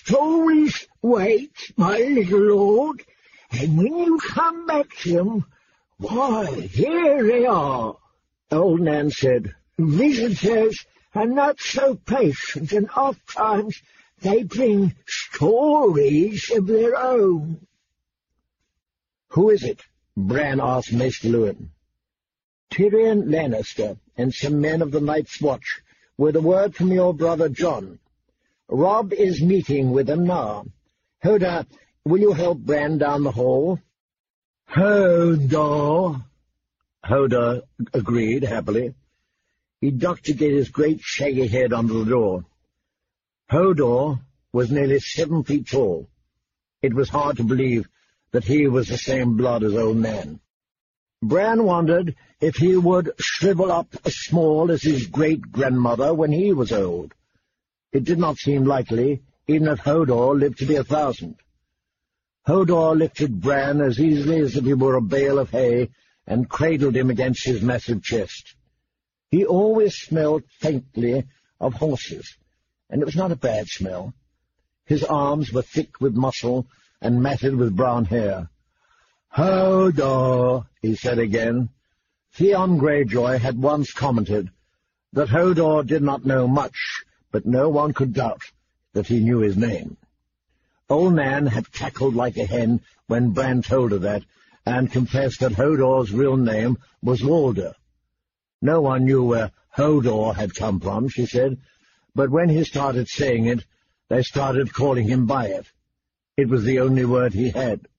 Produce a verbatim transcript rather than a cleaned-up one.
stories wait, my little lord, and when you come back to them, why, here they are." Old Nan said, "Visitors are not so patient, and oft-times they bring stories of their own." "Who is it?" Bran asked Maester Luwin. "Tyrion Lannister and some men of the Night's Watch, with a word from your brother Jon. Robb is meeting with them now. Hodor, will you help Bran down the hall?" "Hodor," Hodor agreed happily. He ducked to get his great shaggy head under the door. Hodor was nearly seven feet tall. It was hard to believe that he was the same blood as Old Nan. Bran wondered if he would shrivel up as small as his great-grandmother when he was old. It did not seem likely, even if Hodor lived to be a thousand. Hodor lifted Bran as easily as if he were a bale of hay and cradled him against his massive chest. He always smelled faintly of horses, and it was not a bad smell. His arms were thick with muscle and matted with brown hair. "Hodor," he said again. Theon Greyjoy had once commented that Hodor did not know much, but no one could doubt that he knew his name. Old Nan had cackled like a hen when Bran told her that, and confessed that Hodor's real name was Walder. No one knew where Hodor had come from, she said, but when he started saying it, they started calling him by it. It was the only word he had.